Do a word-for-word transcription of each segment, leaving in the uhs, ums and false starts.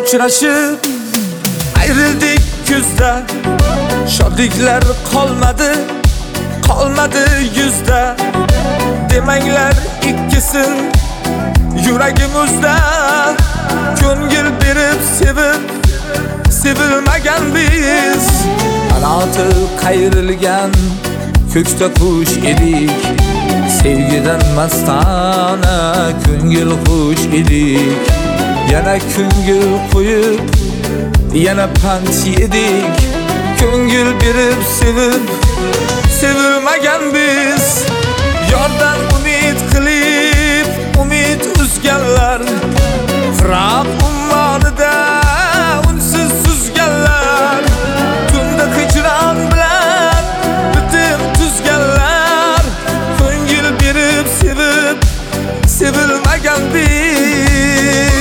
uchrashib ayrildik kuzda, shodliklar qolmadi, qolmadi yuzda. Demanglar ikkisin yuragimizda, ko'ngil berib sevib sevilmagan biz. Qanoti qayrilgan ko'kda qush edik, sevgidan mastona ko'ngil xush edik. Yana ko'ngil qo'yib yana pand yedik, ko'ngil berib sevib sevilmagan biz. Yordan umid qilib umid uzganlar, firaq ummonida unsiz suzganlar, tunda hijron bilan bitim tuzganlar, ko'ngil berib sevib sevilmagan biz.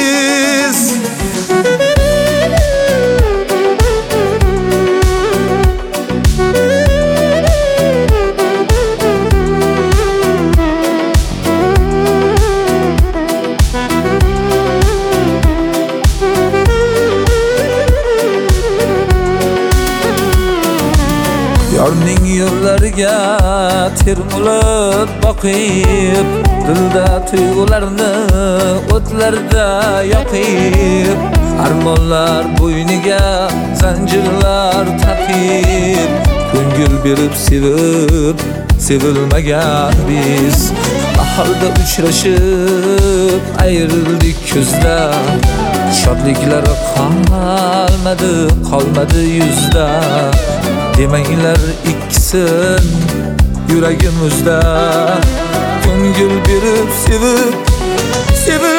Yorning yo'llariga termulib boqib, dilda tuyg'ularni o'tlarda yoqib, armonlar bo'yniga zanjirlar taqib, ko'ngil berib sevib sevilmagan biz. Bahorda uchrashib ayrildik kuzda, shodliklar qolmadi, qolmadi yuzda. Demanglar ikkisin yuragimizda, ko'ngil berib sevib sevib